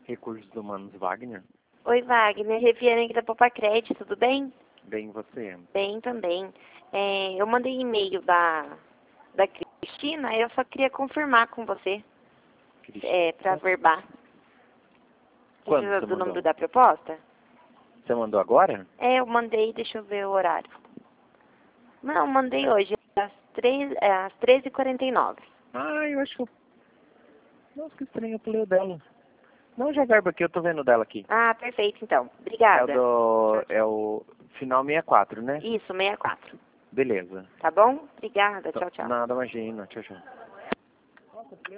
Recursos Humanos, Wagner. Oi, Wagner. Reviane aqui da Popacred, tudo bem? Bem, você? Bem também. Eu mandei e-mail da Cristina, eu só queria confirmar com você, para verbar. Quando Precisa você do mandou? número da proposta? Você mandou agora? Eu mandei, deixa eu ver o horário. Não, mandei hoje, às 13h49. Ah, eu acho que eu... Nossa, que estranho, eu pulei o dela. Não, já verba aqui, eu tô vendo dela aqui. Ah, perfeito, então. É Obrigada. é o final 64, né? Isso, 64. Beleza. Tá bom? Obrigada. Tchau, tchau. Nada, imagina. Tchau, tchau.